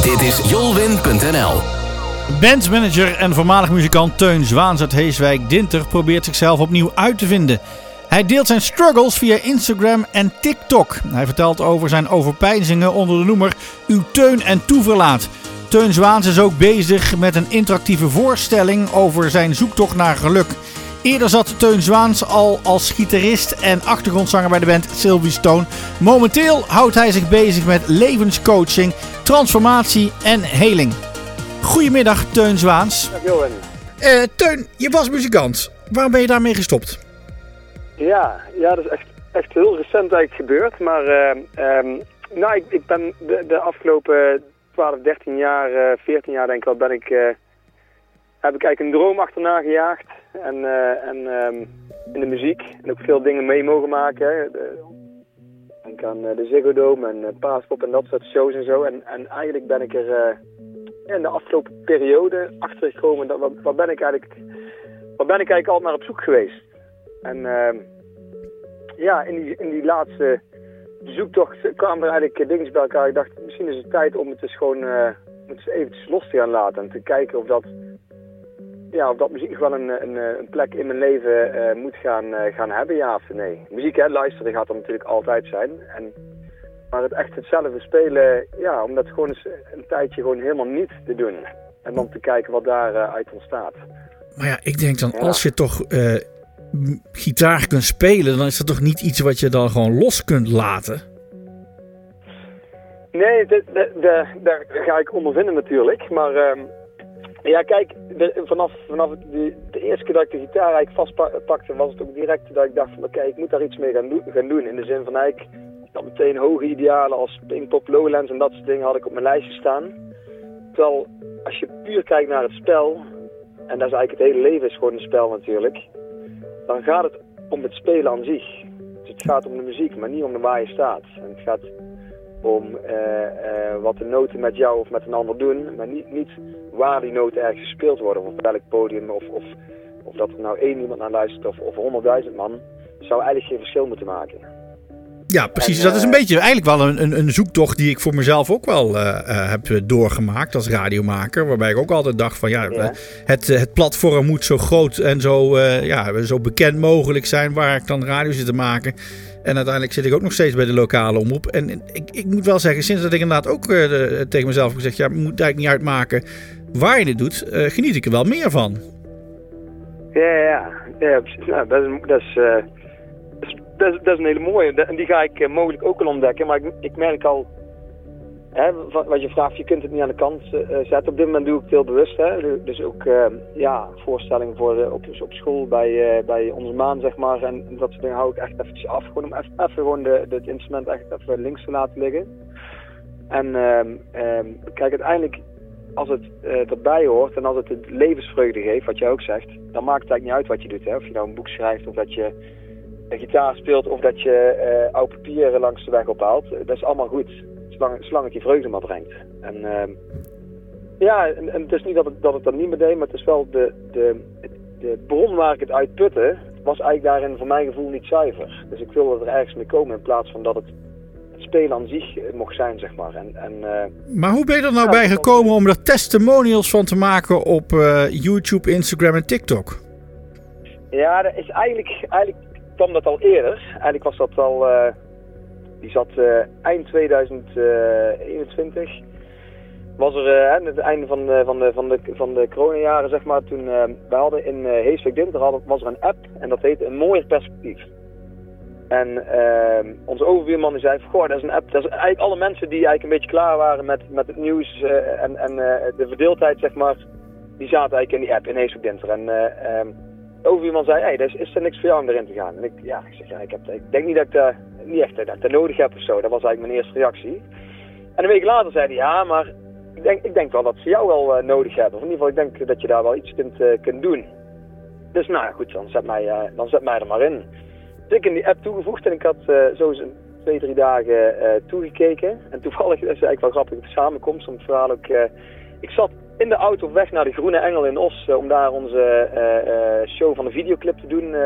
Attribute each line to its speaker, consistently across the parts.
Speaker 1: Dit is Jolwin.nl.
Speaker 2: Bandmanager en voormalig muzikant Teun Zwaans uit Heeswijk-Dinter probeert zichzelf opnieuw uit te vinden. Hij deelt zijn struggles via Instagram en TikTok. Hij vertelt over zijn overpeinzingen onder de noemer Uw Teun en Toeverlaat. Teun Zwaans is ook bezig met een interactieve voorstelling over zijn zoektocht naar geluk. Eerder zat Teun Zwaans al als gitarist en achtergrondzanger bij de band Sylvie Stone. Momenteel houdt hij zich bezig met levenscoaching, transformatie en heling. Goedemiddag Teun Zwaans.
Speaker 3: Dag Johan.
Speaker 2: Teun, je was muzikant. Waarom ben je daarmee gestopt?
Speaker 3: Ja, dat is echt heel recent eigenlijk gebeurd. Maar ik ben de afgelopen 12, 13 jaar, 14 jaar denk ik wel, heb ik eigenlijk een droom achterna gejaagd. En in de muziek. En ook veel dingen mee mogen maken. Hè. Denk aan de Ziggo Dome en Paaspop en dat soort shows en zo. En eigenlijk ben ik er in de afgelopen periode achter gekomen. Waar ben ik eigenlijk altijd naar op zoek geweest. En in die laatste zoektocht kwamen er eigenlijk dingen bij elkaar. Ik dacht, misschien is het tijd om het dus gewoon eventjes los te gaan laten. En te kijken of dat muziek wel een plek in mijn leven moet gaan hebben, ja of nee. Muziek, luisteren gaat er natuurlijk altijd zijn. Maar het echt hetzelfde spelen, ja, om dat gewoon eens een tijdje gewoon helemaal niet te doen. En dan te kijken wat daaruit ontstaat.
Speaker 2: Maar ja, ik denk dan als je toch gitaar kunt spelen, dan is dat toch niet iets wat je dan gewoon los kunt laten?
Speaker 3: Nee, daar ga ik ondervinden natuurlijk. Maar kijk, vanaf de eerste keer dat ik de gitaar eigenlijk vastpakte, was het ook direct dat ik dacht van oké, ik moet daar iets mee gaan doen. In de zin van eigenlijk dat meteen hoge idealen als Pinkpop, Lowlands en dat soort dingen had ik op mijn lijstje staan. Terwijl als je puur kijkt naar het spel, en dat is eigenlijk het hele leven is gewoon een spel natuurlijk, dan gaat het om het spelen aan zich. Dus het gaat om de muziek, maar niet om waar je staat. En het gaat om wat de noten met jou of met een ander doen, maar niet waar die noten ergens gespeeld worden, of op welk podium, of dat er nou één iemand naar luistert of 100.000 man, zou eigenlijk geen verschil moeten maken.
Speaker 2: Ja, precies. Dat is een beetje eigenlijk wel een zoektocht die ik voor mezelf ook wel heb doorgemaakt als radiomaker. Waarbij ik ook altijd dacht van het platform moet zo groot en zo bekend mogelijk zijn waar ik dan radio zit te maken. En uiteindelijk zit ik ook nog steeds bij de lokale omroep. En ik moet wel zeggen, sinds dat ik inderdaad ook tegen mezelf heb gezegd, je moet eigenlijk niet uitmaken waar je het doet, geniet ik er wel meer van.
Speaker 3: Ja, precies. Nou, dat is een hele mooie. En die ga ik mogelijk ook wel ontdekken. Maar ik merk al, wat je vraagt, je kunt het niet aan de kant zetten. Op dit moment doe ik het heel bewust. Hè. Dus ook voorstellingen op school bij onze maan, zeg maar. En dat soort dingen hou ik echt eventjes af. Gewoon om even gewoon het instrument echt even links te laten liggen. En kijk, uiteindelijk, als het erbij hoort en als het levensvreugde geeft, wat jij ook zegt, dan maakt het eigenlijk niet uit wat je doet. Hè. Of je nou een boek schrijft of dat je een gitaar speelt of dat je oud papier langs de weg ophaalt. Dat is allemaal goed, zolang het je vreugde maar brengt. En het is niet dat het dan niet meer deed, maar het is wel de bron waar ik het uit putte, was eigenlijk daarin voor mijn gevoel niet zuiver. Dus ik wilde er ergens mee komen in plaats van dat het spelen aan zich mocht zijn, zeg maar.
Speaker 2: Maar hoe ben je er nou bij gekomen om er testimonials van te maken op YouTube, Instagram en TikTok?
Speaker 3: Ja, dat is eigenlijk kwam dat al eerder. Eigenlijk was dat al, die zat eind 2021. Was er aan het einde van de coronajaren, zeg maar, toen wij hadden in Heeswijk-Dinter was er een app en dat heette Een Mooier Perspectief. En onze overbuurman die zei, goh, dat is een app, dat is eigenlijk alle mensen die eigenlijk een beetje klaar waren met het nieuws en de verdeeldheid, zeg maar, die zaten eigenlijk in die app in Heeswijk-Dinter. En overbuurman zei, hey, is er niks voor jou om erin te gaan? En ik zeg, ik denk niet dat ik niet echt dat nodig heb of zo. Dat was eigenlijk mijn eerste reactie. En een week later zei hij, ja, maar ik denk wel dat ze jou wel nodig hebben. Of in ieder geval, ik denk dat je daar wel iets kunt doen. Dus nou ja, goed, dan zet mij er maar in. Dus ik in die app toegevoegd en ik had zo eens 2-3 dagen toegekeken. En toevallig, dat is eigenlijk wel grappig, de samenkomst om het verhaal ook. Ik zat in de auto op weg naar de Groene Engel in Os om daar onze show van de videoclip te doen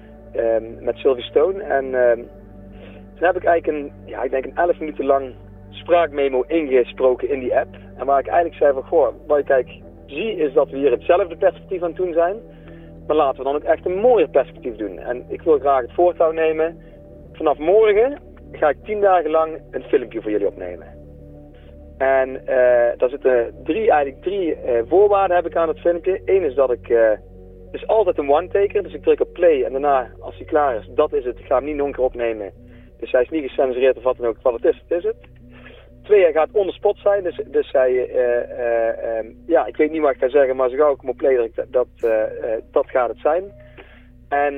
Speaker 3: met Sylvie Stone. En toen heb ik eigenlijk ik denk 11 minuten lang spraakmemo ingesproken in die app. En waar ik eigenlijk zei van, goh, wat ik kijk, zie is dat we hier hetzelfde perspectief aan het doen zijn. Maar laten we dan ook echt een mooier perspectief doen. En ik wil graag het voortouw nemen. Vanaf morgen ga ik 10 dagen lang een filmpje voor jullie opnemen. En daar zitten drie voorwaarden heb ik aan het filmpje. Eén is dat ik... het is altijd een one-taker, dus ik druk op play en daarna, als hij klaar is, dat is het. Ik ga hem niet nog een keer opnemen. Dus hij is niet gecensureerd of wat dan ook. Wat het is het. 2, hij gaat on the spot zijn, dus hij... ik weet niet wat ik ga zeggen, maar zo gauw ik hem op play druk, dat gaat het zijn. En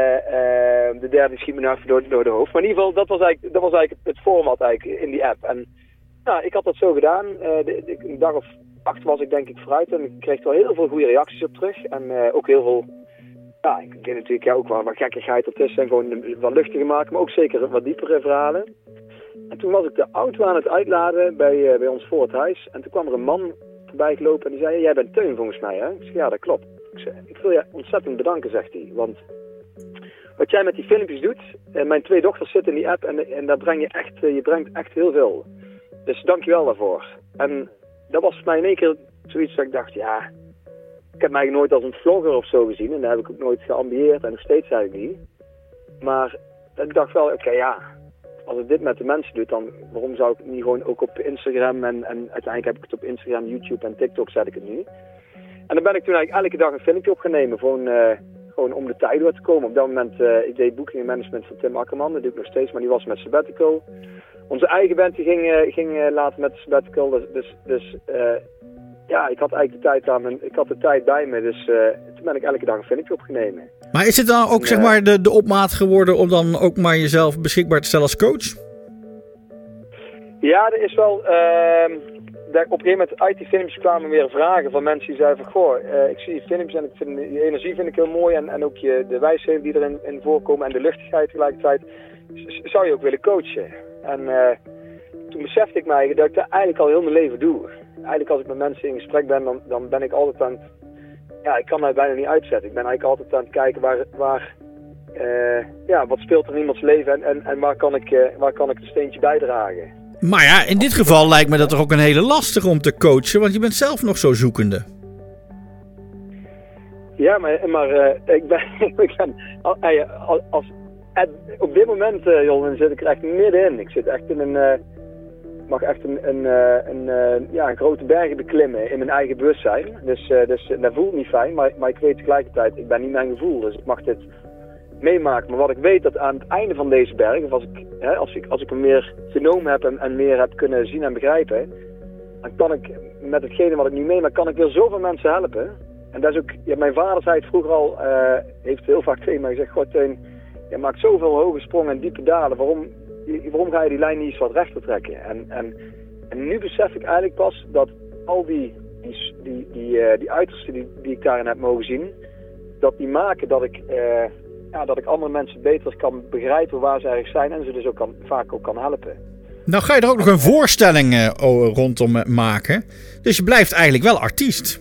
Speaker 3: de derde schiet me nou even door de hoofd. Maar in ieder geval, dat was eigenlijk het format eigenlijk in die app. En nou, ik had dat zo gedaan. Een dag of 8 was ik denk ik vooruit en ik kreeg er wel heel veel goede reacties op terug. En ook heel veel, ja, ik denk natuurlijk ook wel wat gekkigheid ertussen en gewoon wat luchtiger maken, maar ook zeker wat diepere verhalen. En toen was ik de auto aan het uitladen bij ons voor het huis en toen kwam er een man voorbij gelopen en die zei, jij bent Teun volgens mij hè? Ik zei, ja dat klopt. Ik wil je ontzettend bedanken, zegt hij, want wat jij met die filmpjes doet, mijn 2 dochters zitten in die app en daar je brengt echt heel veel. Dus dankjewel daarvoor. En dat was voor mij in één keer zoiets dat ik dacht, ja, ik heb mij eigenlijk nooit als een vlogger of zo gezien. En daar heb ik ook nooit geambieerd en nog steeds eigenlijk niet. Maar ik dacht wel, oké, ja, als ik dit met de mensen doe, dan waarom zou ik het niet gewoon ook op Instagram en uiteindelijk heb ik het op Instagram, YouTube en TikTok zet ik het nu. En dan ben ik toen eigenlijk elke dag een filmpje op gaan nemen, gewoon om de tijd door te komen. Op dat moment, ik deed booking en management van Tim Akkerman, dat doe ik nog steeds, maar die was met sabbatical. Onze eigen band die ging later met de sabbatical, dus ik had eigenlijk de tijd bij me, dus toen ben ik elke dag een filmpje opgenomen.
Speaker 2: Maar is het dan ook zeg maar de opmaat geworden om dan ook maar jezelf beschikbaar te stellen als coach?
Speaker 3: Ja, er is wel... op een gegeven moment uit die filmpjes kwamen weer vragen van mensen die zeiden van... Goh, ik zie die filmpjes en ik vind die energie vind ik heel mooi en ook de wijsheden die erin voorkomen en de luchtigheid tegelijkertijd. Zou je ook willen coachen? En toen besefte ik mij dat ik dat eigenlijk al heel mijn leven doe. Eigenlijk als ik met mensen in gesprek ben, dan ben ik altijd aan het... Ja, ik kan mij bijna niet uitzetten. Ik ben eigenlijk altijd aan het kijken wat speelt er in iemands leven en waar kan ik een steentje bijdragen.
Speaker 2: Maar ja, in dit geval lijkt me dat toch ook een hele lastige om te coachen, want je bent zelf nog zo zoekende.
Speaker 3: Ja, maar ik ben op dit moment, Jon, zit ik er echt middenin. Ik zit echt in mag echt een grote bergen beklimmen in mijn eigen bewustzijn. Dus dat voelt niet fijn, maar ik weet tegelijkertijd, ik ben niet mijn gevoel, dus ik mag dit meemaken. Maar wat ik weet, dat aan het einde van deze berg, of als ik hem meer genomen heb en meer heb kunnen zien en begrijpen, dan kan ik met hetgene wat ik nu meemaak, kan ik weer zoveel mensen helpen. En dat is ook, mijn vader zei het vroeger al, heeft heel vaak tegen mij gezegd, goh Teun, je maakt zoveel hoge sprongen en diepe dalen, waarom ga je die lijn niet eens wat rechter trekken? En nu besef ik eigenlijk pas dat al die uitersten die ik daarin heb mogen zien, dat die maken dat ik andere mensen beter kan begrijpen waar ze ergens zijn en ze dus ook vaak ook kan helpen.
Speaker 2: Nou ga je er ook nog een voorstelling rondom maken. Dus je blijft eigenlijk wel artiest.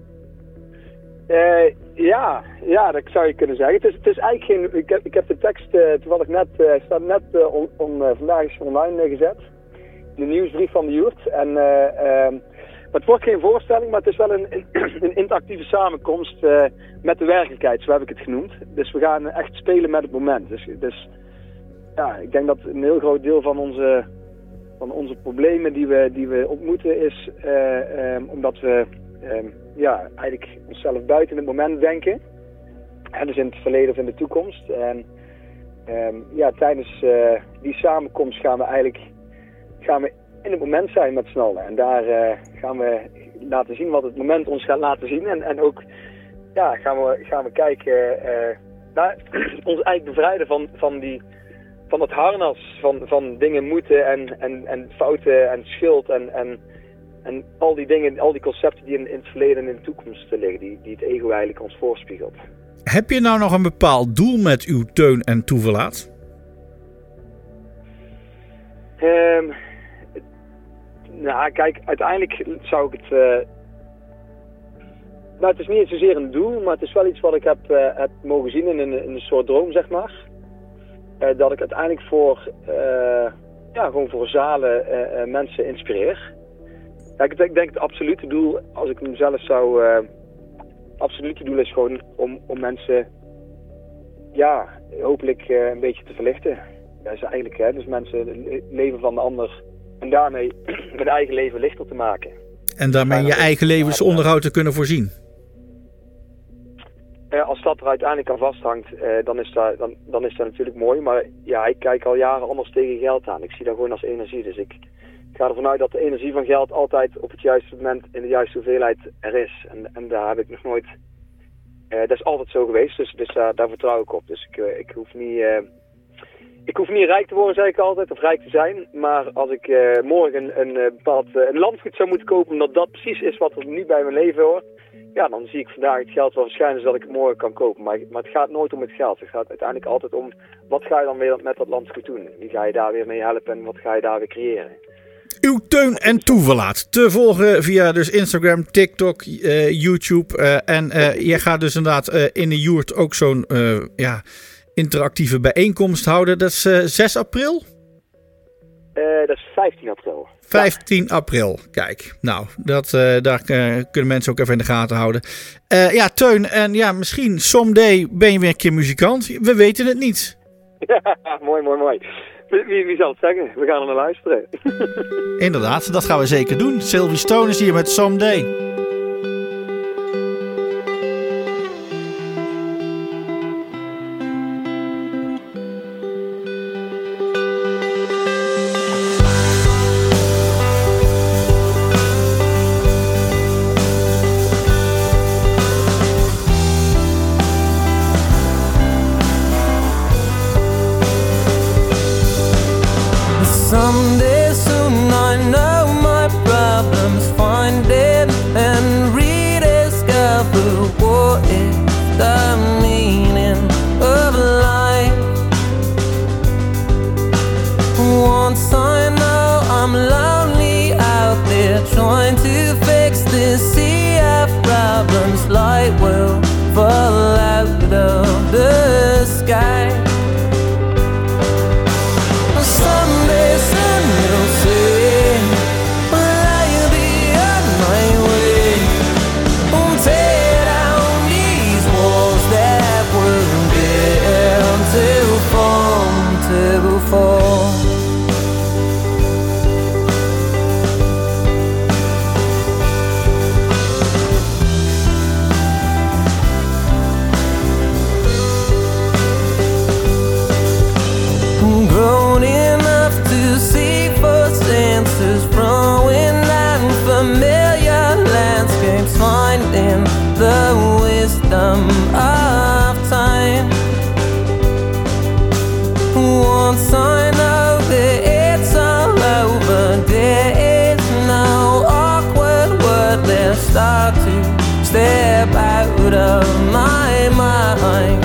Speaker 3: Ja, dat zou je kunnen zeggen. Het is eigenlijk geen... Ik heb de tekst toevallig net... staat net vandaag is online gezet. De nieuwsbrief van de Joert. Maar het wordt geen voorstelling, maar het is wel een interactieve samenkomst met de werkelijkheid, zo heb ik het genoemd. Dus we gaan echt spelen met het moment. Dus ja, ik denk dat een heel groot deel van onze problemen die we ontmoeten is omdat we eigenlijk onszelf buiten het moment denken. En dus in het verleden of in de toekomst. En tijdens die samenkomst gaan we in het moment zijn met z'n allen. En daar gaan we laten zien wat het moment ons gaat laten zien. En ook gaan we kijken naar ons eigenlijk bevrijden van het harnas van dingen moeten en fouten en schuld en al die dingen, al die concepten die in het verleden en in de toekomst liggen, die het ego eigenlijk ons voorspiegelt.
Speaker 2: Heb je nou nog een bepaald doel met uw Teun en Toeverlaat?
Speaker 3: Nou, kijk, uiteindelijk zou ik het... het is niet zozeer een doel, maar het is wel iets wat ik heb mogen zien in een soort droom, zeg maar. Dat ik uiteindelijk gewoon voor zalen mensen inspireer. Ja, ik denk het absolute doel, als ik mezelf zou... absolute doel is gewoon om mensen... hopelijk een beetje te verlichten. Dat is eigenlijk, dus mensen het leven van de ander... en daarmee mijn eigen leven lichter te maken.
Speaker 2: En daarmee je eigen levensonderhoud te kunnen voorzien.
Speaker 3: Als dat er uiteindelijk aan vasthangt, dan is dat natuurlijk mooi. Maar ja, ik kijk al jaren anders tegen geld aan. Ik zie dat gewoon als energie. Dus ik ga ervan uit dat de energie van geld altijd op het juiste moment in de juiste hoeveelheid er is. En daar heb ik nog nooit... dat is altijd zo geweest, dus daar vertrouw ik op. Dus ik hoef niet... Ik hoef niet rijk te worden, zeg ik altijd, of rijk te zijn. Maar als ik morgen een landgoed zou moeten kopen, omdat dat precies is wat er nu bij mijn leven hoort, ja, dan zie ik vandaag het geld wel verschijnen zodat ik het morgen kan kopen. Maar het gaat nooit om het geld. Het gaat uiteindelijk altijd om, wat ga je dan weer met dat landgoed doen? Wie ga je daar weer mee helpen en wat ga je daar weer creëren?
Speaker 2: Uw Teun en Toeverlaat te volgen via dus Instagram, TikTok, YouTube. En je gaat dus inderdaad in de Joert ook zo'n interactieve bijeenkomst houden. Dat is 6 april?
Speaker 3: Dat is 15 april.
Speaker 2: 15 april, kijk. Nou, daar kunnen mensen ook even in de gaten houden. Teun, en misschien someday ben je weer een keer muzikant. We weten het niet.
Speaker 3: Ja, mooi. Wie zal het zeggen? We gaan er naar luisteren.
Speaker 2: Inderdaad, dat gaan we zeker doen. Sylvie Stone is hier met Someday.
Speaker 4: Someday soon I know my problems, find it and rediscover what is the meaning of life. Once I know I'm lonely out there trying to fix this sea of problems, light will fall out of the sky. Someday soon you'll see, I'll be on my way. Won't tear down these walls that were built to fall. Grown enough to see first answers, throwing unfamiliar landscapes, finding the wisdom of time. Once I know that it's all over, there is no awkward word left. Start to step out of my mind.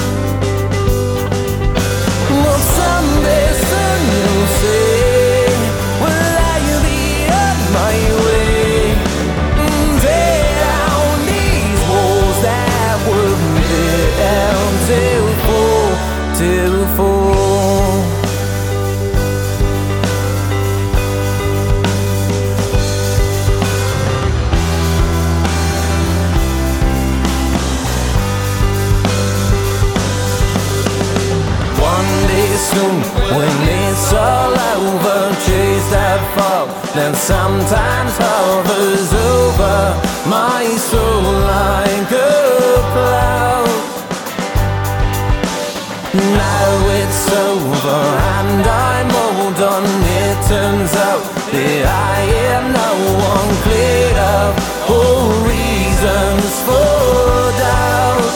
Speaker 4: Well, someday soon you'll see, will I be on my way? Tear down these walls that were built to fall. One day soon, when it's all over, chase that fog that sometimes hovers over my soul like a cloud. Now it's over and I'm all done. It turns out that I am no one cleared up all reasons for doubt.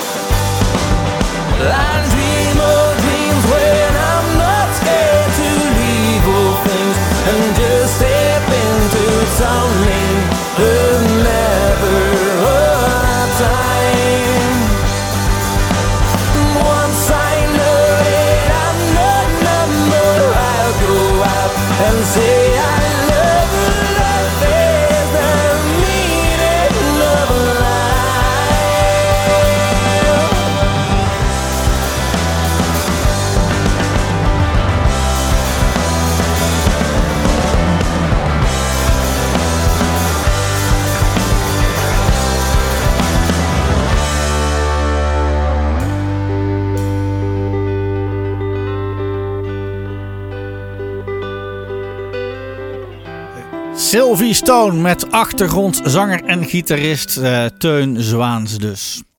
Speaker 4: I dream of dreams when I'm not scared to leave all things and just step into something that never
Speaker 2: Sylvie Stone met achtergrondzanger en gitarist Teun Zwaans dus.